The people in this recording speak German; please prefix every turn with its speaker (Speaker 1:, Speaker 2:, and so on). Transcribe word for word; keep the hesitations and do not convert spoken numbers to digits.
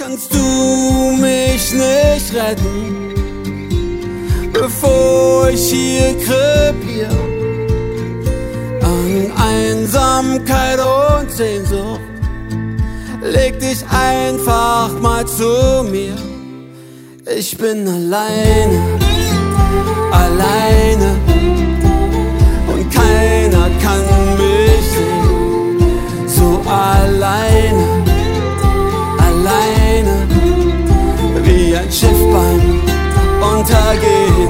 Speaker 1: Kannst du mich nicht retten, bevor ich hier krepier an Einsamkeit und Sehnsucht? Leg dich einfach mal zu mir. Ich bin alleine, alleine, und keiner kann mich sehen. So alleine, alleine, wie ein Schiff beim Untergehen.